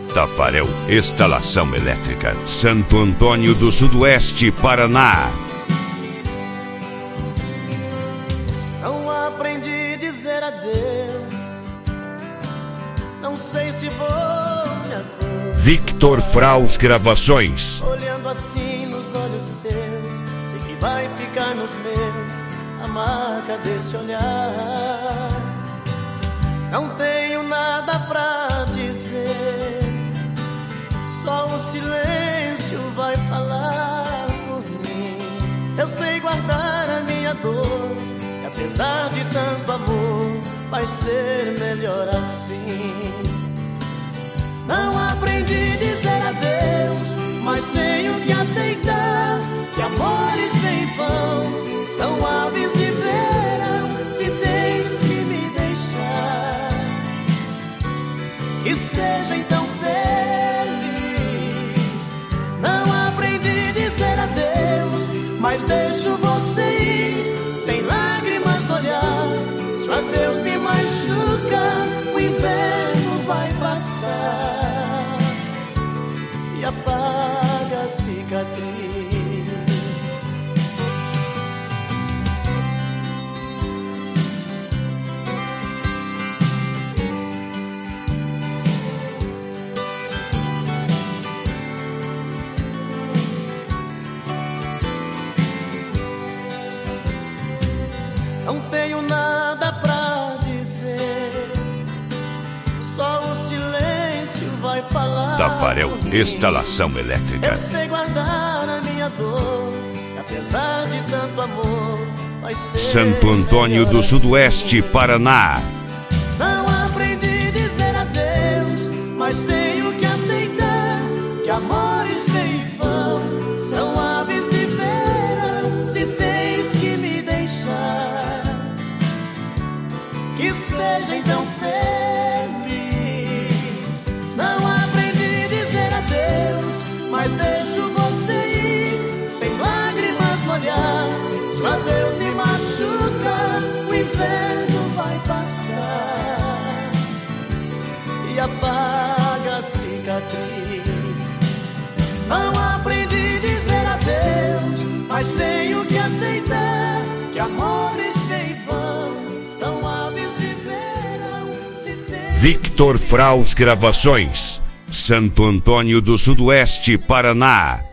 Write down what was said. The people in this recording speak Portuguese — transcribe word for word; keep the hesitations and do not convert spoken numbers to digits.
Tafarel Instalação Elétrica, Santo Antônio do Sudoeste, Paraná. Não aprendi a dizer adeus, não sei se vou me acordar. Victor Fraus Gravações. Olhando assim nos olhos seus, sei que vai ficar nos meus a marca desse olhar. Não tenho nada pra dizer, só o silêncio vai falar por mim. Eu sei guardar a minha dor, e apesar de tanto amor, vai ser melhor assim. Não aprendi a dizer adeus, mas tenho que aceitar que amores sem vão são aves de verão. Se tens que me deixar, que seja então feliz. Não aprendi a dizer adeus, mas deixo você ir sem lágrimas no olhar. Se o adeus me machuca, o inverno vai passar e apaga a cicatriz. Não tenho nada pra dizer, só o silêncio vai falar. Tafarel Instalação Elétrica. Eu sei guardar a minha dor, e apesar de tanto amor, vai ser Santo Antônio do Sudoeste, Paraná. Não aprendi a dizer adeus, mas tenho que aceitar que amores vêm e vão são aves de verão. Se tens que me deixar, que seja então feliz. Não aprendi a dizer adeus, mas deixo você ir sem lágrimas no olhar. Se o adeus me machuca, o inverno vai passar e apaga a cicatriz. Não aprendi a dizer adeus, mas tenho que aceitar que amores vêm e vão são aves de verão. Se tem... Victor Fraus Gravações, Santo Antônio do Sudoeste, Paraná.